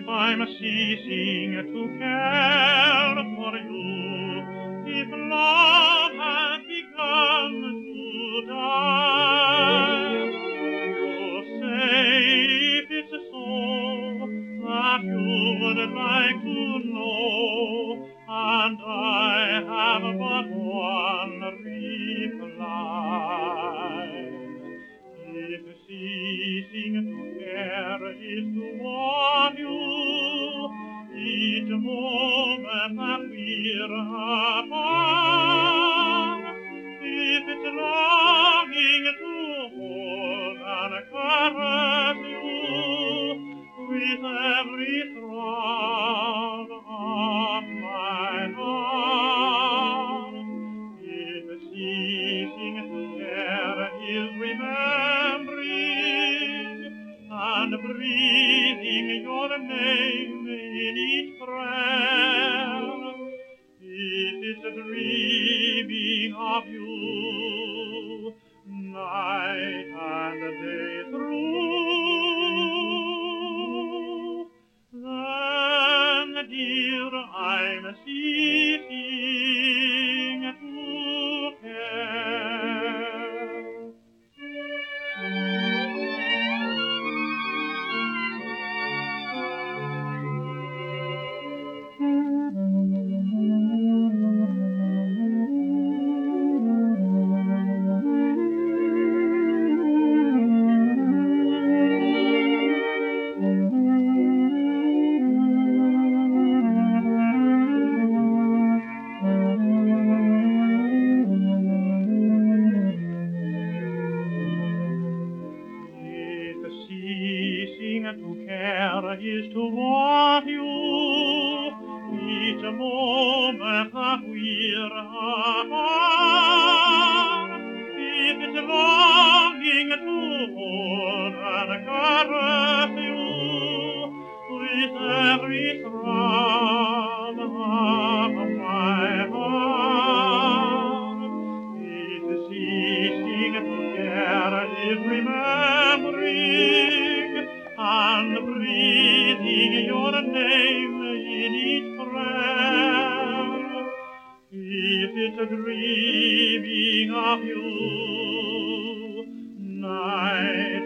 if I'm ceasing to care for you, if love has begun to die, you say if it's so that you would like to know, and I have but one reply. If ceasing to care is to want you, each moment that we're apart, if it's longing to hold and caress you with every throb of my heart, if ceasing to care is remembering and breathing your name in each prayer, if it's dreaming of you night and day through, then, dear, I'm ceasing to care. Ceasing to care is to want you each moment that we're apart. If it's longing to hold and caress you with every throb of my heart, if ceasing to care is remembering and breathing your name in each prayer, if it's dreaming of you night